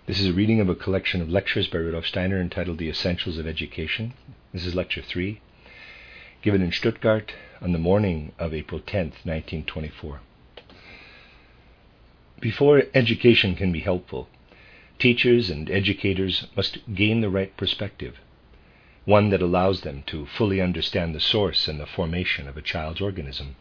This is a reading of a collection of lectures by Rudolf Steiner entitled The Essentials of Education. This is Lecture 3, given in Stuttgart on the morning of April 10th, 1924. Before education can be helpful, teachers and educators must gain the right perspective, one that allows them to fully understand the source and the formation of a child's organism.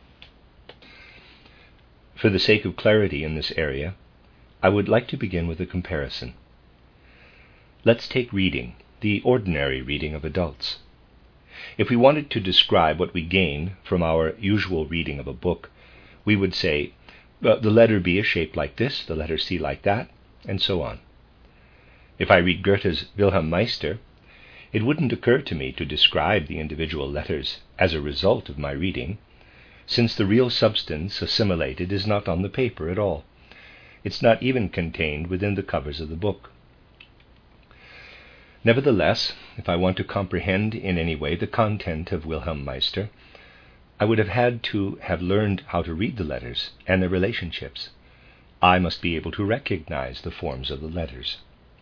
For the sake of clarity in this area, I would like to begin with a comparison. Let's take reading, the ordinary reading of adults. If we wanted to describe what we gain from our usual reading of a book, we would say, the letter B is shaped like this, the letter C like that, and so on. If I read Goethe's Wilhelm Meister, it wouldn't occur to me to describe the individual letters as a result of my reading, since the real substance assimilated is not on the paper at all. It's not even contained within the covers of the book. Nevertheless, if I want to comprehend in any way the content of Wilhelm Meister, I would have had to have learned how to read the letters and their relationships. I must be able to recognize the forms of the letters.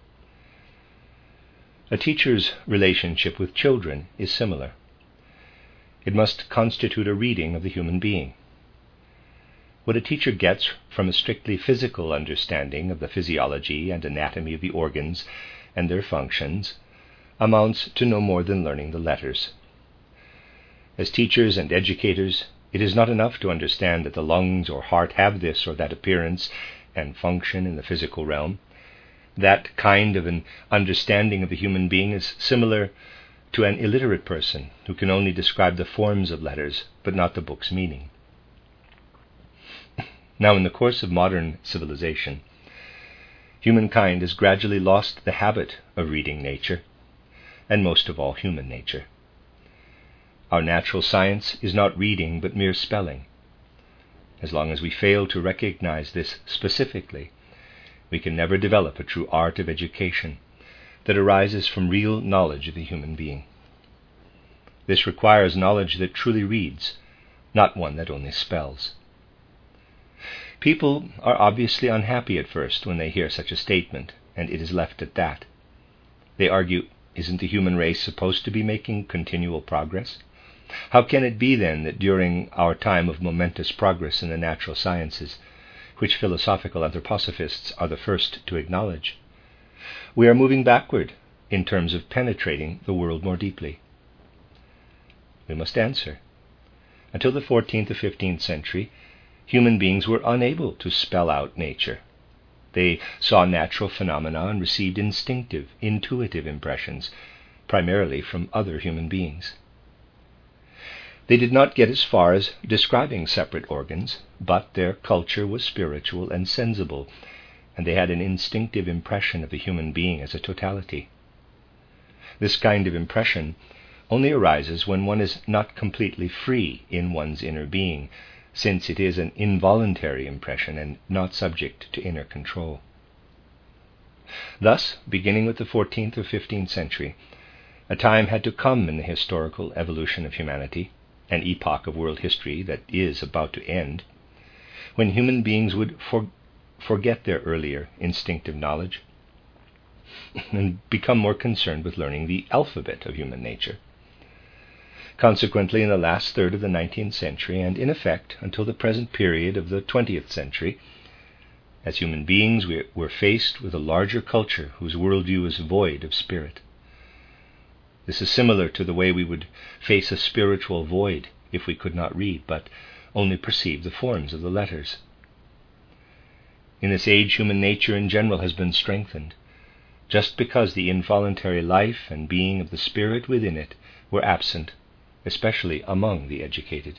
A teacher's relationship with children is similar. It must constitute a reading of the human being. What a teacher gets from a strictly physical understanding of the physiology and anatomy of the organs and their functions amounts to no more than learning the letters. As teachers and educators, it is not enough to understand that the lungs or heart have this or that appearance and function in the physical realm. That kind of an understanding of the human being is similar to an illiterate person who can only describe the forms of letters but not the book's meaning. Now, in the course of modern civilization, humankind has gradually lost the habit of reading nature, and most of all human nature. Our natural science is not reading but mere spelling. As long as we fail to recognize this specifically, we can never develop a true art of education that arises from real knowledge of the human being. This requires knowledge that truly reads, not one that only spells. People are obviously unhappy at first when they hear such a statement, and it is left at that. They argue, isn't the human race supposed to be making continual progress? How can it be then that during our time of momentous progress in the natural sciences, which philosophical anthroposophists are the first to acknowledge, we are moving backward in terms of penetrating the world more deeply? We must answer. Until the 14th or 15th century, human beings were unable to spell out nature. They saw natural phenomena and received instinctive, intuitive impressions, primarily from other human beings. They did not get as far as describing separate organs, but their culture was spiritual and sensible, and they had an instinctive impression of the human being as a totality. This kind of impression only arises when one is not completely free in one's inner being, since it is an involuntary impression and not subject to inner control. Thus, beginning with the 14th or 15th century, a time had to come in the historical evolution of humanity, an epoch of world history that is about to end, when human beings would forget their earlier instinctive knowledge and become more concerned with learning the alphabet of human nature. Consequently, in the last third of the 19th century, and in effect until the present period of the 20th century, as human beings we were faced with a larger culture whose worldview is void of spirit. This is similar to the way we would face a spiritual void if we could not read, but only perceive the forms of the letters. In this age, human nature in general has been strengthened, just because the involuntary life and being of the spirit within it were absent, especially among the educated.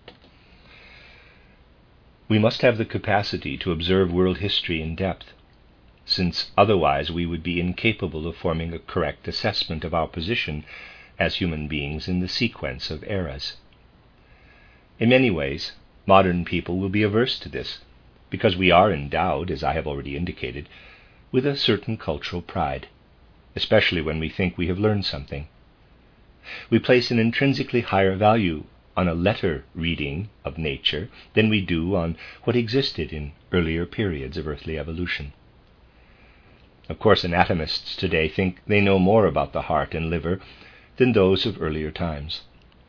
We must have the capacity to observe world history in depth, since otherwise we would be incapable of forming a correct assessment of our position as human beings in the sequence of eras. In many ways, modern people will be averse to this, because we are endowed, as I have already indicated, with a certain cultural pride, especially when we think we have learned something. We place an intrinsically higher value on a letter reading of nature than we do on what existed in earlier periods of earthly evolution. Of course, anatomists today think they know more about the heart and liver than those of earlier times.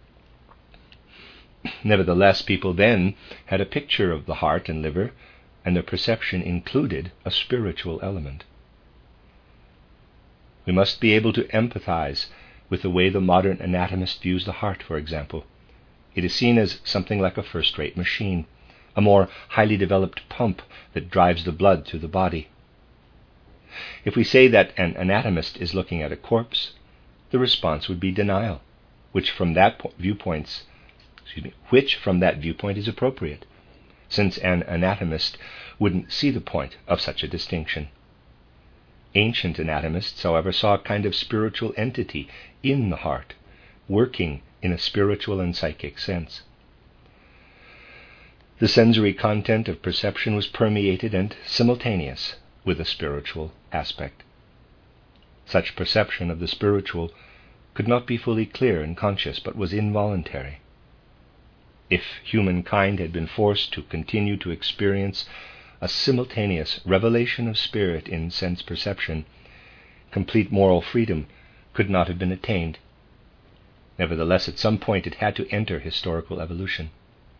Nevertheless, people then had a picture of the heart and liver, and their perception included a spiritual element. We must be able to empathize with the way the modern anatomist views the heart, for example. It is seen as something like a first-rate machine, a more highly developed pump that drives the blood through the body. If we say that an anatomist is looking at a corpse, the response would be denial, which from that viewpoint is appropriate, since an anatomist wouldn't see the point of such a distinction. Ancient anatomists, however, saw a kind of spiritual entity in the heart, working in a spiritual and psychic sense. The sensory content of perception was permeated and simultaneous with a spiritual aspect. Such perception of the spiritual could not be fully clear and conscious, but was involuntary. If humankind had been forced to continue to experience a simultaneous revelation of spirit in sense perception, complete moral freedom could not have been attained. Nevertheless, at some point it had to enter historical evolution.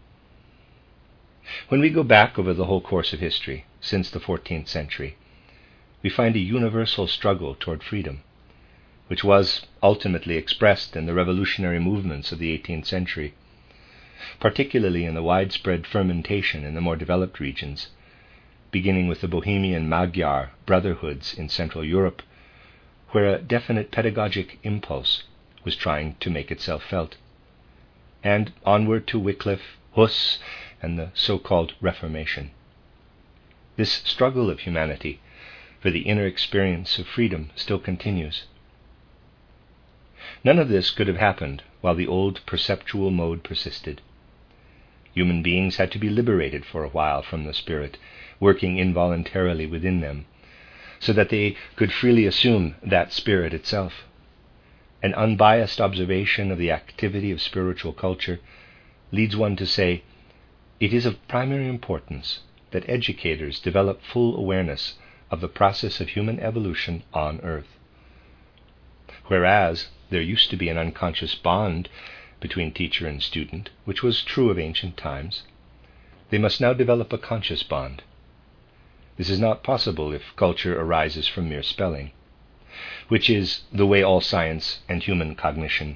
When we go back over the whole course of history, since the 14th century, we find a universal struggle toward freedom, which was ultimately expressed in the revolutionary movements of the 18th century, particularly in the widespread fermentation in the more developed regions, beginning with the Bohemian Magyar brotherhoods in Central Europe, where a definite pedagogic impulse was trying to make itself felt, and onward to Wycliffe, Hus, and the so-called Reformation. This struggle of humanity for the inner experience of freedom still continues. None of this could have happened while the old perceptual mode persisted. Human beings had to be liberated for a while from the spirit, working involuntarily within them, so that they could freely assume that spirit itself. An unbiased observation of the activity of spiritual culture leads one to say, it is of primary importance that educators develop full awareness of the process of human evolution on earth. Whereas there used to be an unconscious bond between teacher and student, which was true of ancient times, they must now develop a conscious bond. This is not possible if culture arises from mere spelling, which is the way of all science and human cognition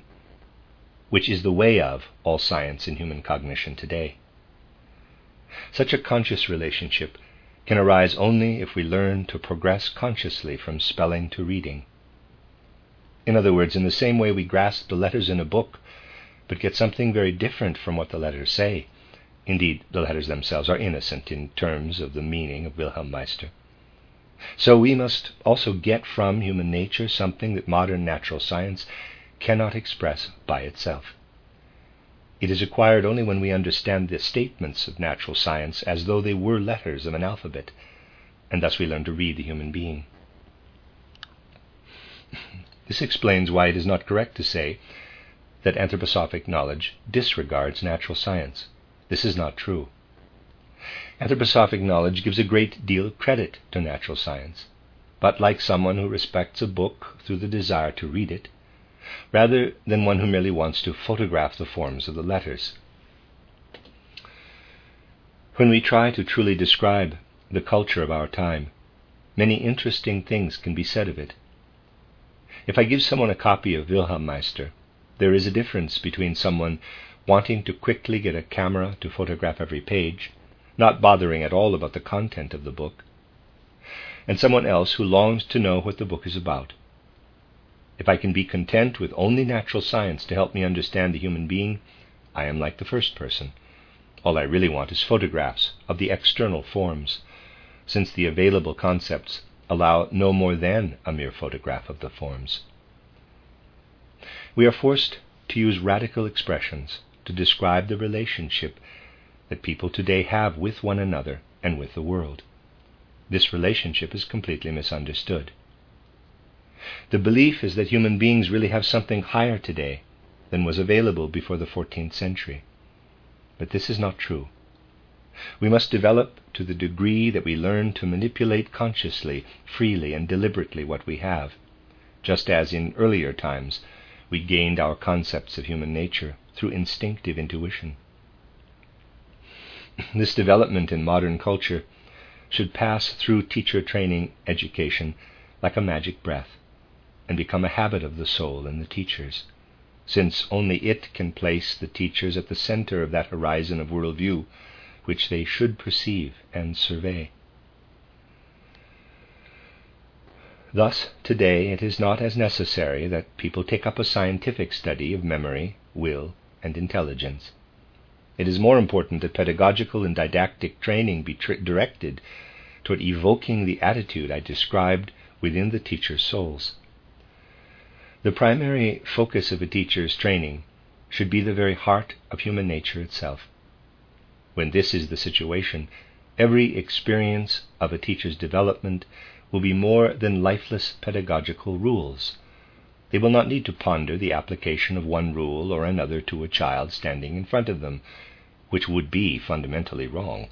today. Such a conscious relationship can arise only if we learn to progress consciously from spelling to reading. In other words, in the same way we grasp the letters in a book, but get something very different from what the letters say. Indeed, the letters themselves are innocent in terms of the meaning of Wilhelm Meister. So we must also get from human nature something that modern natural science cannot express by itself. It is acquired only when we understand the statements of natural science as though they were letters of an alphabet, and thus we learn to read the human being. This explains why it is not correct to say that anthroposophic knowledge disregards natural science. This is not true. Anthroposophic knowledge gives a great deal of credit to natural science, but like someone who respects a book through the desire to read it, rather than one who merely wants to photograph the forms of the letters. When we try to truly describe the culture of our time, many interesting things can be said of it. If I give someone a copy of Wilhelm Meister, there is a difference between someone wanting to quickly get a camera to photograph every page, not bothering at all about the content of the book, and someone else who longs to know what the book is about. If I can be content with only natural science to help me understand the human being, I am like the first person. All I really want is photographs of the external forms, since the available concepts allow no more than a mere photograph of the forms. We are forced to use radical expressions to describe the relationship that people today have with one another and with the world. This relationship is completely misunderstood. The belief is that human beings really have something higher today than was available before the 14th century. But this is not true. We must develop to the degree that we learn to manipulate consciously, freely, and deliberately what we have, just as in earlier times we gained our concepts of human nature through instinctive intuition. This development in modern culture should pass through teacher training education like a magic breath and become a habit of the soul and the teachers, since only it can place the teachers at the center of that horizon of worldview which they should perceive and survey. Thus, today it is not as necessary that people take up a scientific study of memory, will, and intelligence. It is more important that pedagogical and didactic training be directed toward evoking the attitude I described within the teachers' souls. The primary focus of a teacher's training should be the very heart of human nature itself. When this is the situation, every experience of a teacher's development will be more than lifeless pedagogical rules. They will not need to ponder the application of one rule or another to a child standing in front of them, which would be fundamentally wrong.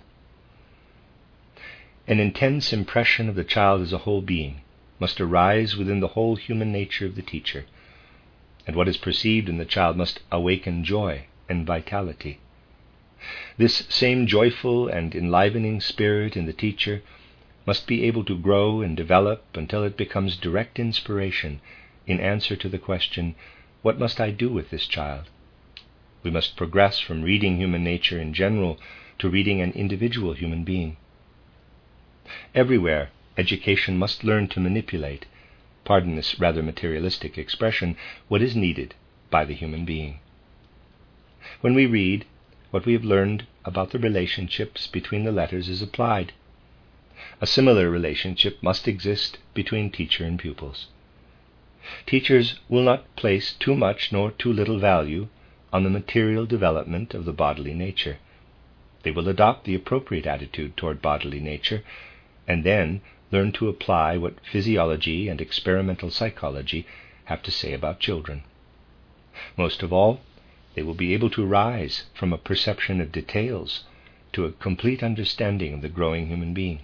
An intense impression of the child as a whole being must arise within the whole human nature of the teacher, and what is perceived in the child must awaken joy and vitality. This same joyful and enlivening spirit in the teacher must be able to grow and develop until it becomes direct inspiration in answer to the question, what must I do with this child? We must progress from reading human nature in general to reading an individual human being. Everywhere, education must learn to manipulate, pardon this rather materialistic expression, what is needed by the human being. When we read, what we have learned about the relationships between the letters is applied. A similar relationship must exist between teacher and pupils. Teachers will not place too much nor too little value on the material development of the bodily nature. They will adopt the appropriate attitude toward bodily nature and then learn to apply what physiology and experimental psychology have to say about children. Most of all, they will be able to rise from a perception of details to a complete understanding of the growing human being.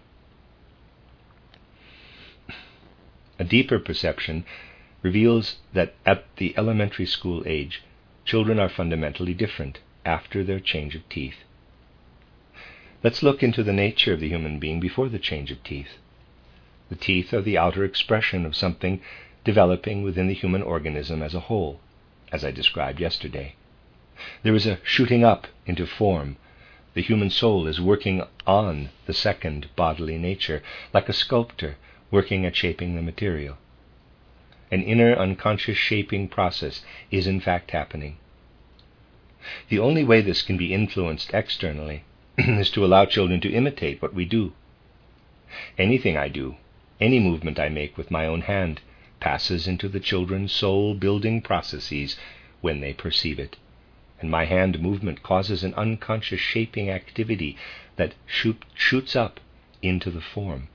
A deeper perception reveals that at the elementary school age, children are fundamentally different after their change of teeth. Let's look into the nature of the human being before the change of teeth. The teeth are the outer expression of something developing within the human organism as a whole, as I described yesterday. There is a shooting up into form. The human soul is working on the second bodily nature, like a sculptor working at shaping the material. An inner unconscious shaping process is in fact happening. The only way this can be influenced externally is to allow children to imitate what we do. Anything I do, any movement I make with my own hand, passes into the children's soul-building processes when they perceive it, and my hand movement causes an unconscious shaping activity that shoots up into the form.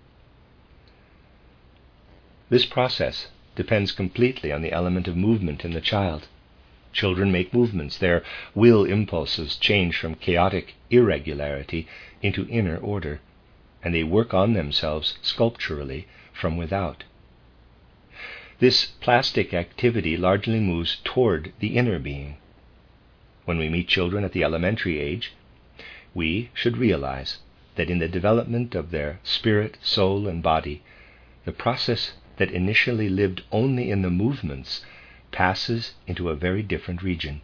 This process depends completely on the element of movement in the child. Children make movements. Their will impulses change from chaotic irregularity into inner order, and they work on themselves sculpturally from without. This plastic activity largely moves toward the inner being. When we meet children at the elementary age, we should realize that in the development of their spirit, soul, and body, the process that initially lived only in the movements passes into a very different region.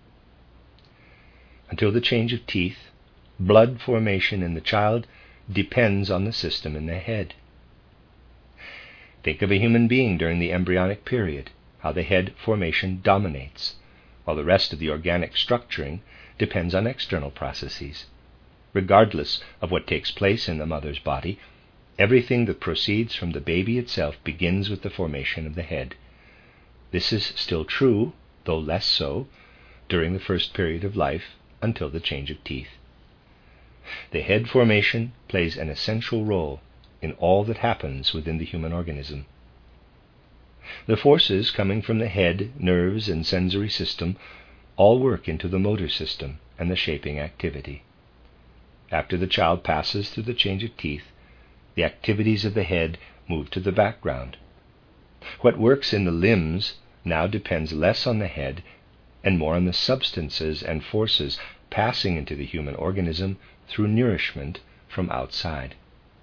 Until the change of teeth, blood formation in the child depends on the system in the head. Think of a human being during the embryonic period, how the head formation dominates, while the rest of the organic structuring depends on external processes. Regardless of what takes place in the mother's body, everything that proceeds from the baby itself begins with the formation of the head. This is still true, though less so, during the first period of life until the change of teeth. The head formation plays an essential role in all that happens within the human organism. The forces coming from the head, nerves, and sensory system all work into the motor system and the shaping activity. After the child passes through the change of teeth, the activities of the head move to the background. What works in the limbs now depends less on the head and more on the substances and forces passing into the human organism through nourishment from outside.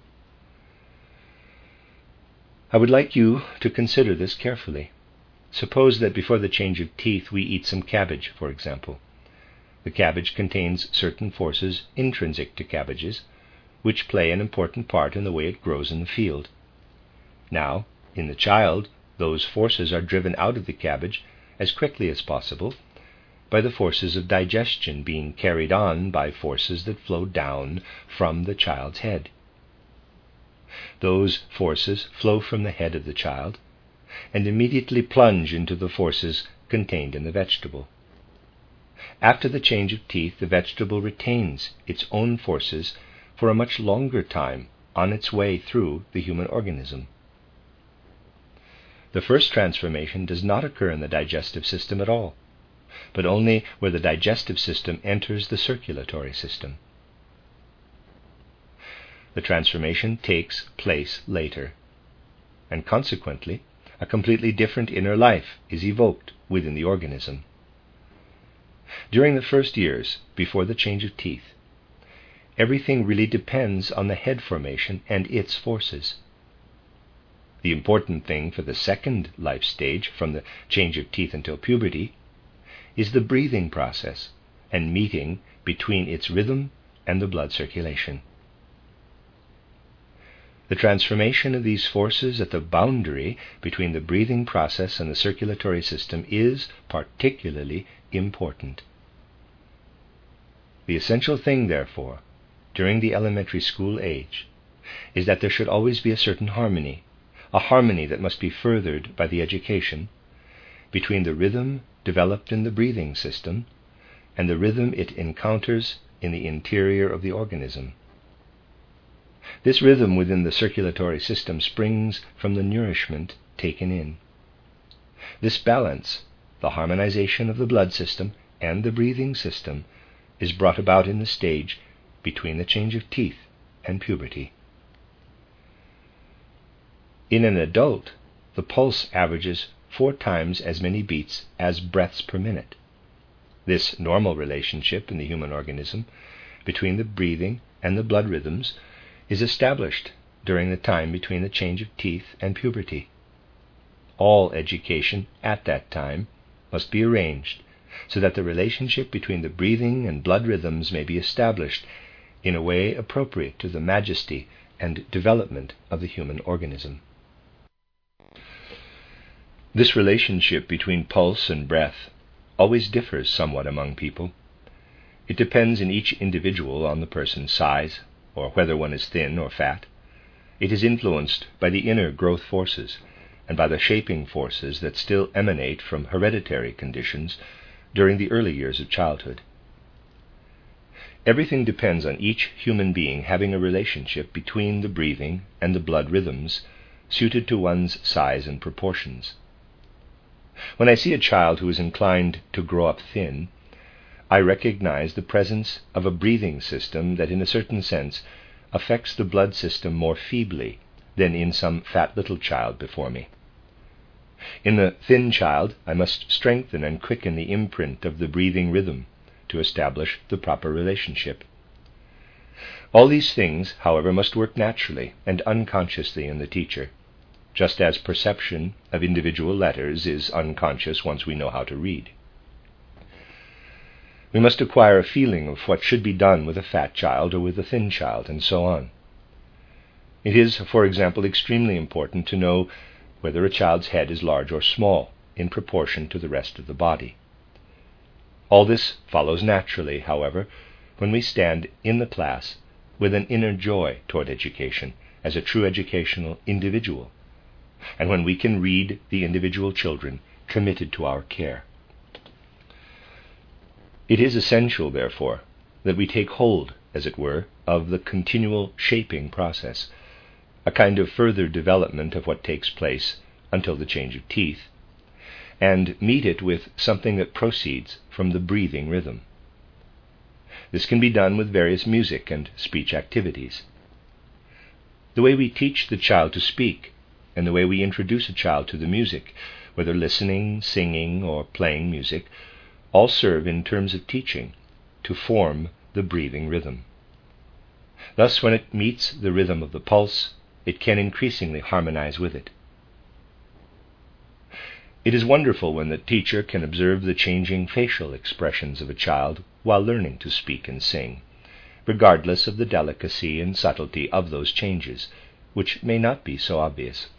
I would like you to consider this carefully. Suppose that before the change of teeth we eat some cabbage, for example. The cabbage contains certain forces intrinsic to cabbages, which play an important part in the way it grows in the field. Now, in the child, those forces are driven out of the cabbage as quickly as possible by the forces of digestion being carried on by forces that flow down from the child's head. Those forces flow from the head of the child and immediately plunge into the forces contained in the vegetable. After the change of teeth, the vegetable retains its own forces for a much longer time on its way through the human organism. The first transformation does not occur in the digestive system at all, but only where the digestive system enters the circulatory system. The transformation takes place later, and consequently, a completely different inner life is evoked within the organism. During the first years, before the change of teeth, everything really depends on the head formation and its forces. The important thing for the second life stage, from the change of teeth until puberty, is the breathing process and meeting between its rhythm and the blood circulation. The transformation of these forces at the boundary between the breathing process and the circulatory system is particularly important. The essential thing, therefore, during the elementary school age, is that there should always be a certain harmony, a harmony that must be furthered by the education, between the rhythm developed in the breathing system and the rhythm it encounters in the interior of the organism. This rhythm within the circulatory system springs from the nourishment taken in. This balance, the harmonization of the blood system and the breathing system, is brought about in the stage between the change of teeth and puberty. In an adult, the pulse averages 4 times as many beats as breaths per minute. This normal relationship in the human organism between the breathing and the blood rhythms is established during the time between the change of teeth and puberty. All education at that time must be arranged so that the relationship between the breathing and blood rhythms may be established in a way appropriate to the majesty and development of the human organism. This relationship between pulse and breath always differs somewhat among people. It depends in each individual on the person's size, or whether one is thin or fat. It is influenced by the inner growth forces and by the shaping forces that still emanate from hereditary conditions during the early years of childhood. Everything depends on each human being having a relationship between the breathing and the blood rhythms suited to one's size and proportions. When I see a child who is inclined to grow up thin, I recognize the presence of a breathing system that in a certain sense affects the blood system more feebly than in some fat little child before me. In the thin child, I must strengthen and quicken the imprint of the breathing rhythm to establish the proper relationship. All these things, however, must work naturally and unconsciously in the teacher, just as perception of individual letters is unconscious once we know how to read. We must acquire a feeling of what should be done with a fat child or with a thin child, and so on. It is, for example, extremely important to know whether a child's head is large or small in proportion to the rest of the body. All this follows naturally, however, when we stand in the class with an inner joy toward education as a true educational individual, and when we can read the individual children committed to our care. It is essential, therefore, that we take hold, as it were, of the continual shaping process, a kind of further development of what takes place until the change of teeth, and meet it with something that proceeds from the breathing rhythm. This can be done with various music and speech activities. The way we teach the child to speak and the way we introduce a child to the music, whether listening, singing, or playing music, all serve in terms of teaching to form the breathing rhythm. Thus, when it meets the rhythm of the pulse, it can increasingly harmonize with it. It is wonderful when the teacher can observe the changing facial expressions of a child while learning to speak and sing, regardless of the delicacy and subtlety of those changes, which may not be so obvious.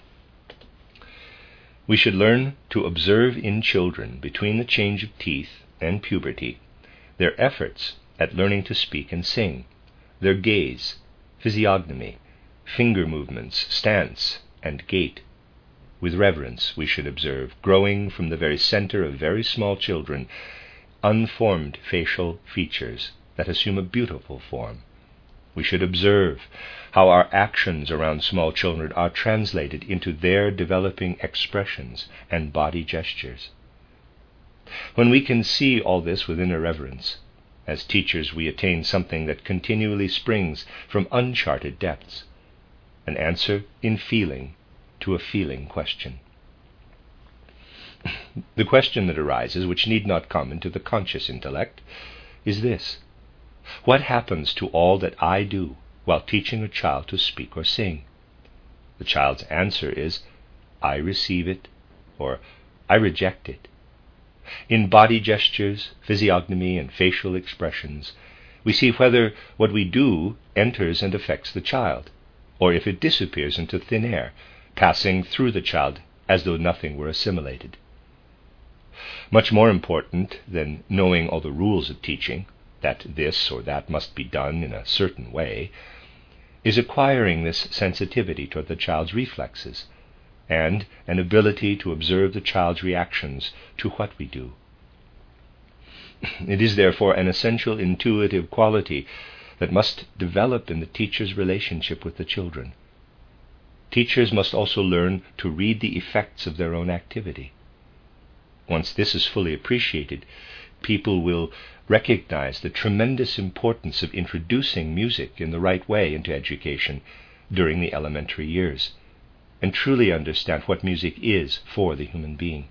We should learn to observe in children, between the change of teeth and puberty, their efforts at learning to speak and sing, their gaze, physiognomy, finger movements, stance, and gait. With reverence we should observe, growing from the very center of very small children, unformed facial features that assume a beautiful form. We should observe how our actions around small children are translated into their developing expressions and body gestures. When we can see all this with inner reverence, as teachers we attain something that continually springs from uncharted depths, an answer in feeling to a feeling question. The question that arises, which need not come into the conscious intellect, is this: what happens to all that I do while teaching a child to speak or sing? The child's answer is, I receive it, or I reject it. In body gestures, physiognomy, and facial expressions, we see whether what we do enters and affects the child, or if it disappears into thin air, passing through the child as though nothing were assimilated. Much more important than knowing all the rules of teaching, that this or that must be done in a certain way, is acquiring this sensitivity toward the child's reflexes, and an ability to observe the child's reactions to what we do. It is therefore an essential intuitive quality that must develop in the teacher's relationship with the children. Teachers must also learn to read the effects of their own activity. Once this is fully appreciated, people will recognize the tremendous importance of introducing music in the right way into education during the elementary years, and truly understand what music is for the human being.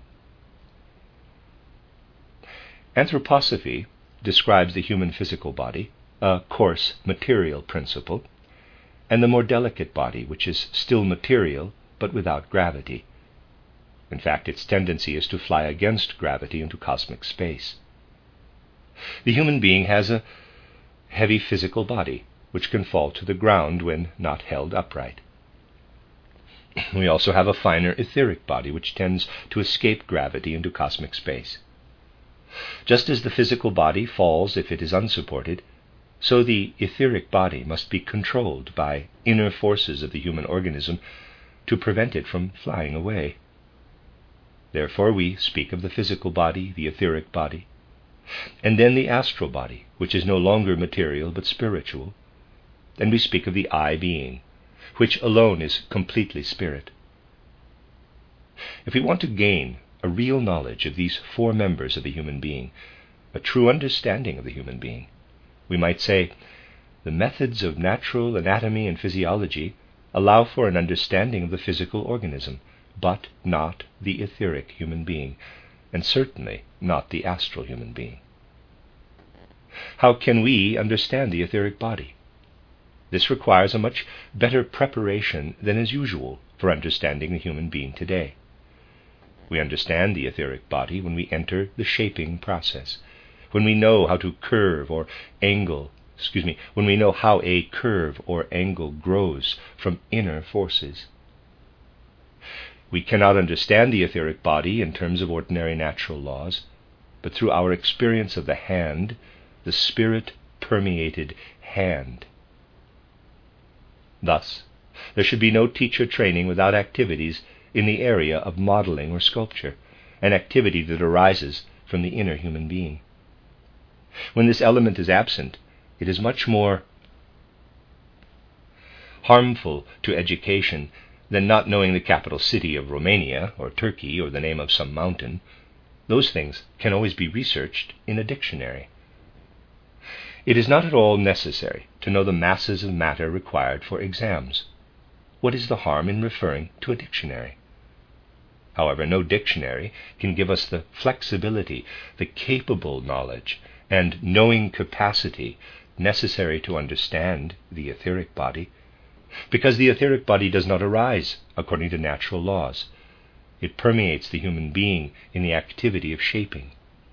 Anthroposophy describes the human physical body, a coarse material principle, and the more delicate body, which is still material but without gravity. In fact, its tendency is to fly against gravity into cosmic space. The human being has a heavy physical body, which can fall to the ground when not held upright. We also have a finer etheric body, which tends to escape gravity into cosmic space. Just as the physical body falls if it is unsupported, so the etheric body must be controlled by inner forces of the human organism to prevent it from flying away. Therefore we speak of the physical body, the etheric body, and then the astral body, which is no longer material but spiritual, and we speak of the I being, which alone is completely spirit. If we want to gain a real knowledge of these four members of the human being, a true understanding of the human being, we might say, the methods of natural anatomy and physiology allow for an understanding of the physical organism, but not the etheric human being, and certainly not the astral human being. How can we understand the etheric body? This requires a much better preparation than is usual for understanding the human being today. We understand the etheric body when we enter the shaping process, when we know how to curve or angle, when we know how a curve or angle grows from inner forces. We cannot understand the etheric body in terms of ordinary natural laws, but through our experience of the hand, the spirit-permeated hand. Thus, there should be no teacher training without activities in the area of modeling or sculpture, an activity that arises from the inner human being. When this element is absent, it is much more harmful to education than not knowing the capital city of Romania or Turkey or the name of some mountain. Those things can always be researched in a dictionary. It is not at all necessary to know the masses of matter required for exams. What is the harm in referring to a dictionary? However, no dictionary can give us the flexibility, the capable knowledge, and knowing capacity necessary to understand the etheric body, because the etheric body does not arise according to natural laws. It permeates the human being in the activity of shaping.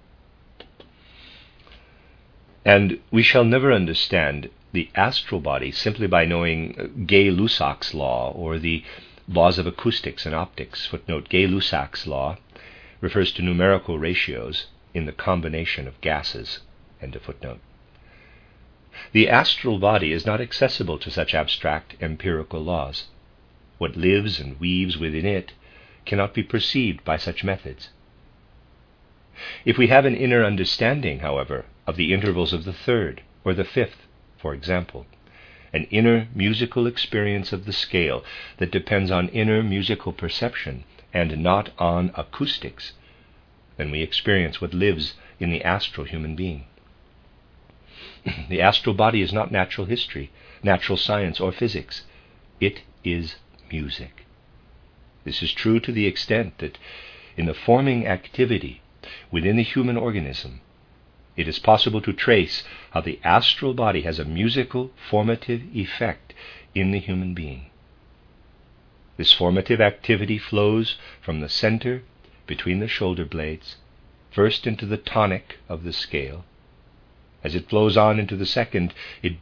And we shall never understand the astral body simply by knowing Gay-Lussac's law or the laws of acoustics and optics. Footnote: Gay-Lussac's law refers to numerical ratios in the combination of gases. End of footnote. The astral body is not accessible to such abstract empirical laws. What lives and weaves within it cannot be perceived by such methods. If we have an inner understanding, however, of the intervals of the third or the fifth, for example, an inner musical experience of the scale that depends on inner musical perception and not on acoustics, then we experience what lives in the astral human being. The astral body is not natural history, natural science, or physics. It is music. This is true to the extent that in the forming activity within the human organism, it is possible to trace how the astral body has a musical formative effect in the human being. This formative activity flows from the center between the shoulder blades, first into the tonic of the scale. As it flows on into the second, it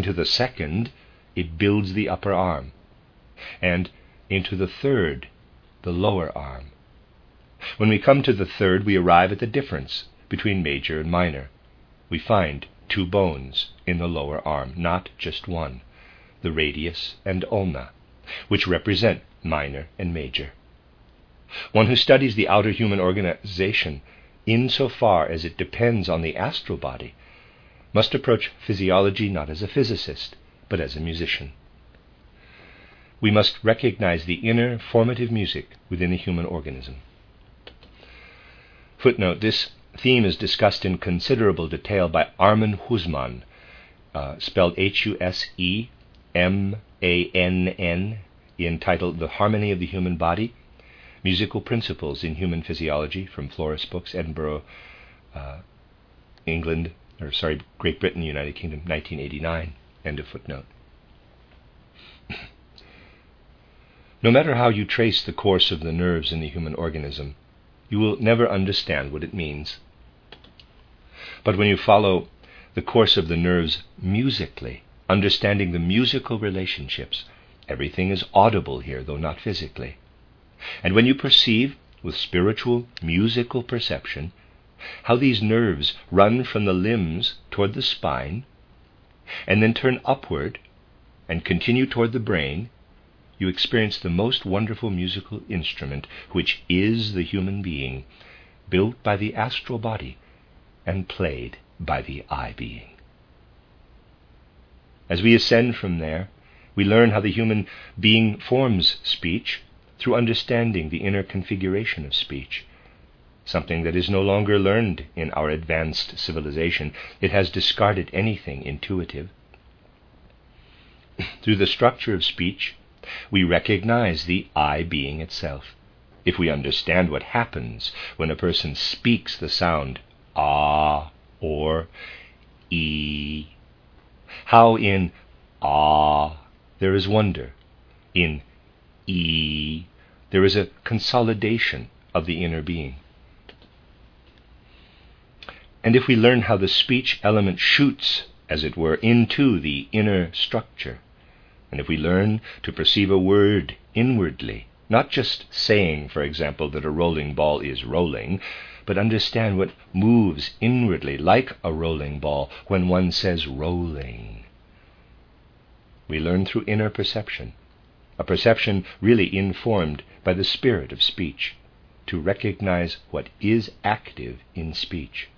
builds the upper arm, and into the third, the lower arm. When we come to the third, we arrive at the difference between major and minor. We find two bones in the lower arm, not just one, the radius and ulna, which represent minor and major. One who studies the outer human organization insofar as it depends on the astral body must approach physiology not as a physicist, but as a musician. We must recognize the inner formative music within the human organism. Footnote: this theme is discussed in considerable detail by Armin Husmann, spelled Husemann, entitled The Harmony of the Human Body, Musical Principles in Human Physiology, from Florus Books, Edinburgh, Great Britain, United Kingdom, 1989. End of footnote. No matter how you trace the course of the nerves in the human organism, you will never understand what it means. But when you follow the course of the nerves musically, understanding the musical relationships, everything is audible here, though not physically. And when you perceive, with spiritual musical perception, how these nerves run from the limbs toward the spine, and then turn upward and continue toward the brain, you experience the most wonderful musical instrument, which is the human being, built by the astral body and played by the I being. As we ascend from there, we learn how the human being forms speech through understanding the inner configuration of speech, something that is no longer learned in our advanced civilization. It has discarded anything intuitive. Through the structure of speech, we recognize the I being itself. If we understand what happens when a person speaks the sound ah or e, how in ah there is wonder, in e there is a consolidation of the inner being. And if we learn how the speech element shoots, as it were, into the inner structure, and if we learn to perceive a word inwardly, not just saying, for example, that a rolling ball is rolling, but understand what moves inwardly like a rolling ball when one says rolling, we learn through inner perception, a perception really informed by the spirit of speech, to recognize what is active in speech.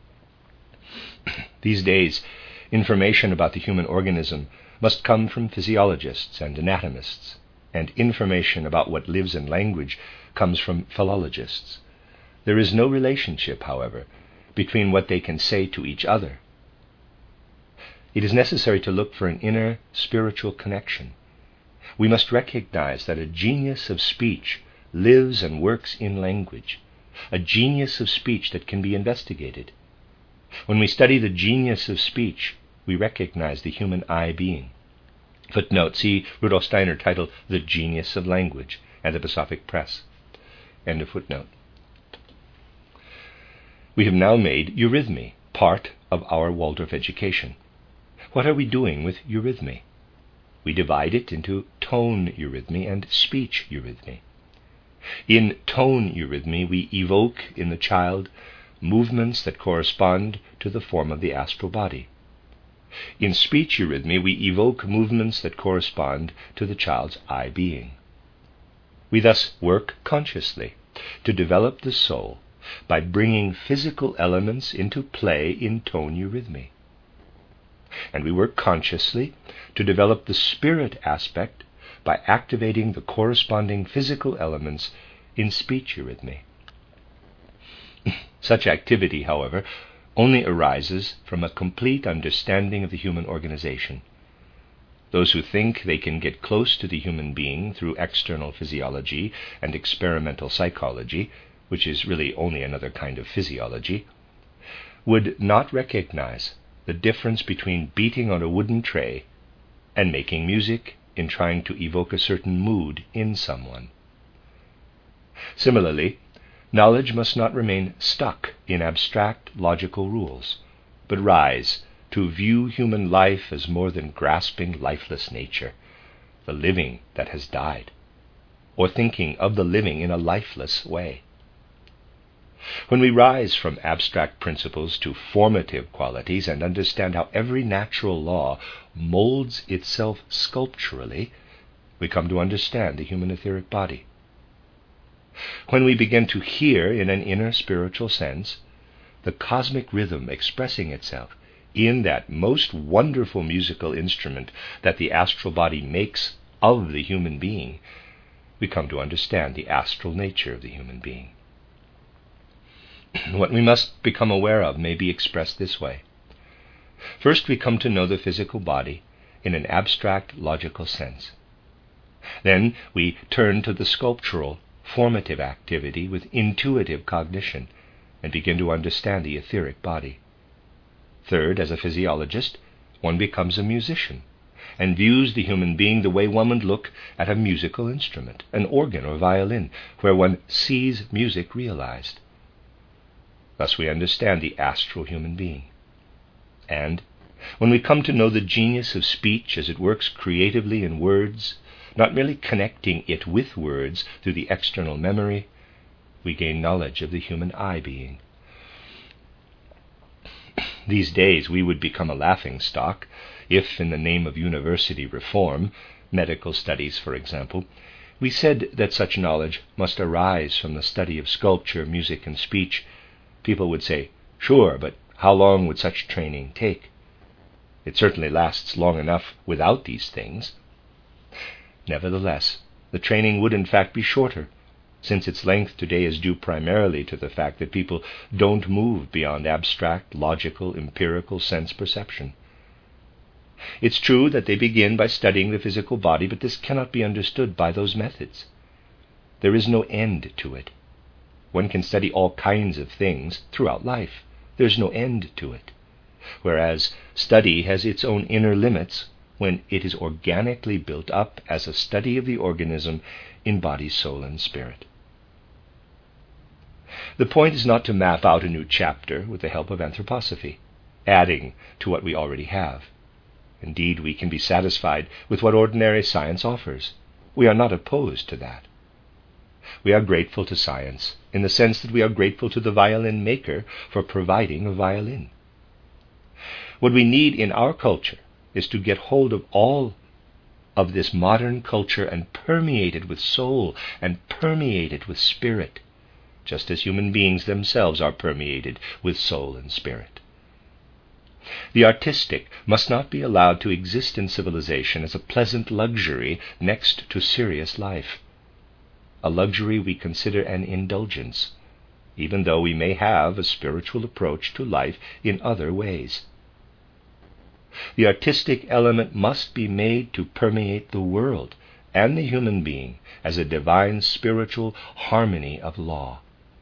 These days, information about the human organism must come from physiologists and anatomists, and information about what lives in language comes from philologists. There is no relationship, however, between what they can say to each other it is necessary to look for an inner spiritual connection. We must recognize that a genius of speech lives and works in language, a genius of speech that can be investigated. When we study the genius of speech, we recognize the human I being. Footnote, see Rudolf Steiner, titled The Genius of Language, Anthroposophic Press. End of footnote. We have now made eurythmy part of our Waldorf education. What are we doing with eurythmy? We divide it into tone eurythmy and speech eurythmy. In tone eurythmy, we evoke in the child movements that correspond to the form of the astral body. In speech eurythmy, we evoke movements that correspond to the child's I being. We thus work consciously to develop the soul by bringing physical elements into play in tone eurythmy. And we work consciously to develop the spirit aspect by activating the corresponding physical elements in speech eurythmy. Such activity, however, only arises from a complete understanding of the human organization. Those who think they can get close to the human being through external physiology and experimental psychology, which is really only another kind of physiology, would not recognize the difference between beating on a wooden tray and making music in trying to evoke a certain mood in someone. Similarly, knowledge must not remain stuck in abstract logical rules, but rise to view human life as more than grasping lifeless nature, the living that has died, or thinking of the living in a lifeless way. When we rise from abstract principles to formative qualities and understand how every natural law molds itself sculpturally, we come to understand the human etheric body. When we begin to hear in an inner spiritual sense the cosmic rhythm expressing itself in that most wonderful musical instrument that the astral body makes of the human being, we come to understand the astral nature of the human being. What we must become aware of may be expressed this way. First, we come to know the physical body in an abstract logical sense. Then we turn to the sculptural, formative activity with intuitive cognition and begin to understand the etheric body. Third, as a physiologist, one becomes a musician and views the human being the way one would look at a musical instrument, an organ or violin, where one sees music realized. Thus we understand the astral human being. And when we come to know the genius of speech as it works creatively in words, not merely connecting it with words through the external memory, we gain knowledge of the human I being. These days we would become a laughingstock if, in the name of university reform, medical studies for example, we said that such knowledge must arise from the study of sculpture, music, and speech. People would say, "Sure, but how long would such training take? It certainly lasts long enough without these things." Nevertheless, the training would in fact be shorter, since its length today is due primarily to the fact that people don't move beyond abstract, logical, empirical sense perception. It's true that they begin by studying the physical body, but this cannot be understood by those methods. There is no end to it. One can study all kinds of things throughout life. There's no end to it. Whereas study has its own inner limits when it is organically built up as a study of the organism in body, soul, and spirit. The point is not to map out a new chapter with the help of anthroposophy, adding to what we already have. Indeed, we can be satisfied with what ordinary science offers. We are not opposed to that. We are grateful to science in the sense that we are grateful to the violin maker for providing a violin. What we need in our culture is to get hold of all of this modern culture and permeate it with soul and permeate it with spirit, just as human beings themselves are permeated with soul and spirit. The artistic must not be allowed to exist in civilization as a pleasant luxury next to serious life, a luxury we consider an indulgence, even though we may have a spiritual approach to life in other ways. The artistic element must be made to permeate the world and the human being as a divine spiritual harmony of law.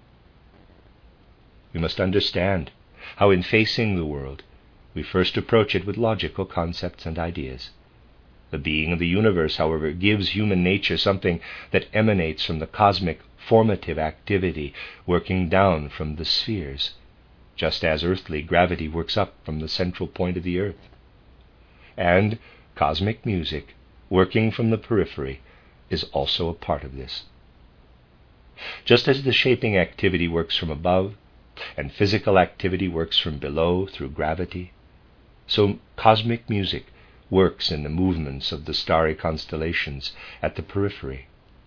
We must understand how in facing the world, we first approach it with logical concepts and ideas. The being of the universe, however, gives human nature something that emanates from the cosmic formative activity working down from the spheres, just as earthly gravity works up from the central point of the earth. And cosmic music, working from the periphery, is also a part of this. Just as the shaping activity works from above, and physical activity works from below through gravity, so cosmic music works in the movements of the starry constellations at the periphery.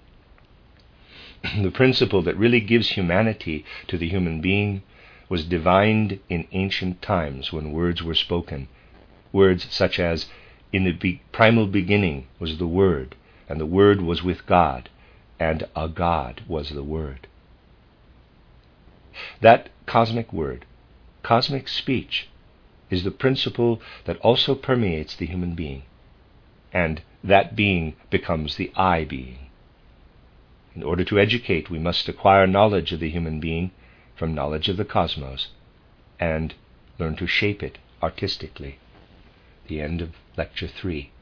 The principle that really gives humanity to the human being was divined in ancient times when words were spoken. Words such as, "In the primal beginning was the Word, and the Word was with God, and a God was the Word." That cosmic word, cosmic speech, is the principle that also permeates the human being, and that being becomes the I being. In order to educate, we must acquire knowledge of the human being from knowledge of the cosmos, and learn to shape it artistically. The end of Lecture 3.